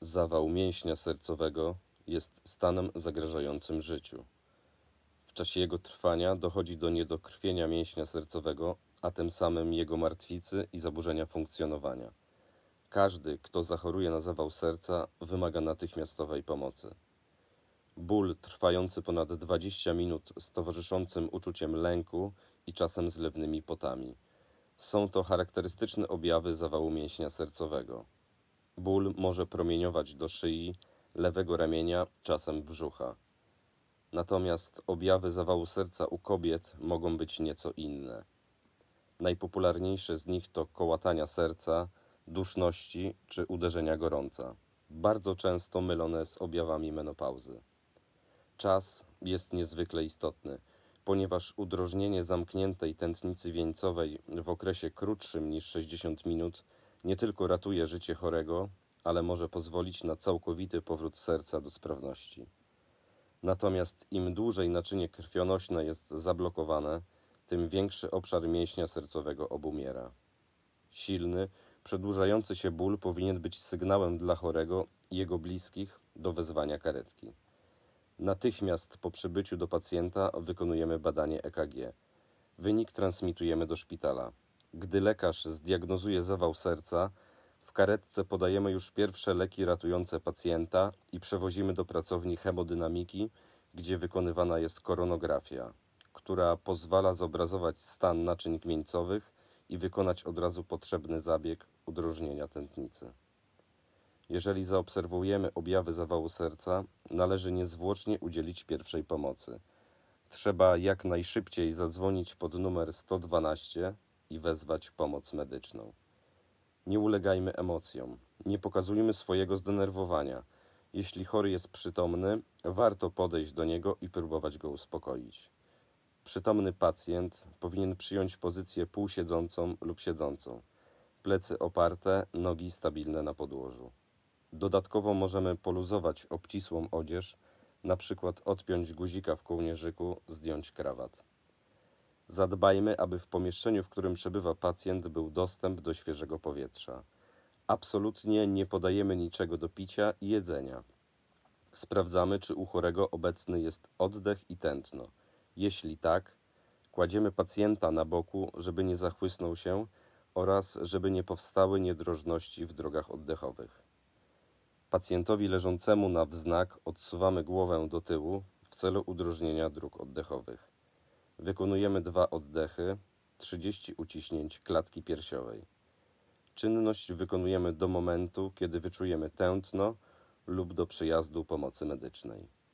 Zawał mięśnia sercowego jest stanem zagrażającym życiu. W czasie jego trwania dochodzi do niedokrwienia mięśnia sercowego, a tym samym jego martwicy i zaburzenia funkcjonowania. Każdy, kto zachoruje na zawał serca, wymaga natychmiastowej pomocy. Ból trwający ponad 20 minut z towarzyszącym uczuciem lęku i czasem zlewnymi potami. Są to charakterystyczne objawy zawału mięśnia sercowego. Ból może promieniować do szyi, lewego ramienia, czasem brzucha. Natomiast objawy zawału serca u kobiet mogą być nieco inne. Najpopularniejsze z nich to kołatania serca, duszności czy uderzenia gorąca. Bardzo często mylone z objawami menopauzy. Czas jest niezwykle istotny, ponieważ udrożnienie zamkniętej tętnicy wieńcowej w okresie krótszym niż 60 minut nie tylko ratuje życie chorego, ale może pozwolić na całkowity powrót serca do sprawności. Natomiast im dłużej naczynie krwionośne jest zablokowane, tym większy obszar mięśnia sercowego obumiera. Silny, przedłużający się ból powinien być sygnałem dla chorego i jego bliskich do wezwania karetki. Natychmiast po przybyciu do pacjenta wykonujemy badanie EKG. Wynik transmitujemy do szpitala. Gdy lekarz zdiagnozuje zawał serca, w karetce podajemy już pierwsze leki ratujące pacjenta i przewozimy do pracowni hemodynamiki, gdzie wykonywana jest koronografia, która pozwala zobrazować stan naczyń wieńcowych i wykonać od razu potrzebny zabieg udrożnienia tętnicy. Jeżeli zaobserwujemy objawy zawału serca, należy niezwłocznie udzielić pierwszej pomocy. Trzeba jak najszybciej zadzwonić pod numer 112 i wezwać pomoc medyczną. Nie ulegajmy emocjom, nie pokazujmy swojego zdenerwowania. Jeśli chory jest przytomny, warto podejść do niego i próbować go uspokoić. Przytomny pacjent powinien przyjąć pozycję półsiedzącą lub siedzącą, plecy oparte, nogi stabilne na podłożu. Dodatkowo możemy poluzować obcisłą odzież, na przykład odpiąć guzika w kołnierzyku, zdjąć krawat. Zadbajmy, aby w pomieszczeniu, w którym przebywa pacjent, był dostęp do świeżego powietrza. Absolutnie nie podajemy niczego do picia i jedzenia. Sprawdzamy, czy u chorego obecny jest oddech i tętno. Jeśli tak, kładziemy pacjenta na boku, żeby nie zachłysnął się oraz żeby nie powstały niedrożności w drogach oddechowych. Pacjentowi leżącemu na wznak odsuwamy głowę do tyłu w celu udrożnienia dróg oddechowych. Wykonujemy 2 oddechy, 30 uciśnięć klatki piersiowej. Czynność wykonujemy do momentu, kiedy wyczujemy tętno lub do przyjazdu pomocy medycznej.